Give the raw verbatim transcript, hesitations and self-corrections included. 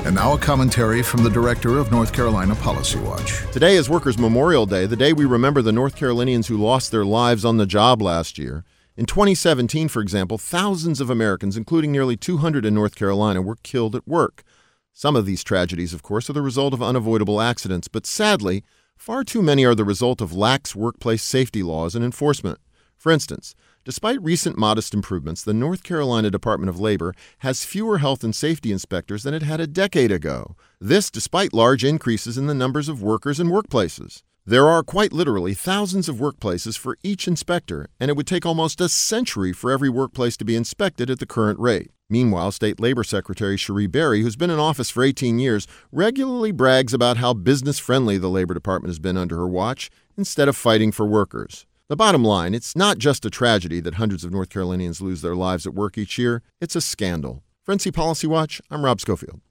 And now a commentary from the director of North Carolina Policy Watch. Today is Workers' Memorial Day, the day we remember the North Carolinians who lost their lives on the job last year. In twenty seventeen, for example, thousands of Americans, including nearly two hundred in North Carolina, were killed at work. Some of these tragedies, of course, are the result of unavoidable accidents, but sadly, far too many are the result of lax workplace safety laws and enforcement. For instance, despite recent modest improvements, the North Carolina Department of Labor has fewer health and safety inspectors than it had a decade ago. This despite large increases in the numbers of workers and workplaces. There are quite literally thousands of workplaces for each inspector, and it would take almost a century for every workplace to be inspected at the current rate. Meanwhile, State Labor Secretary Cherie Berry, who's been in office for eighteen years, regularly brags about how business-friendly the Labor Department has been under her watch, instead of fighting for workers. The bottom line, it's not just a tragedy that hundreds of North Carolinians lose their lives at work each year, it's a scandal. For N C Policy Watch, I'm Rob Schofield.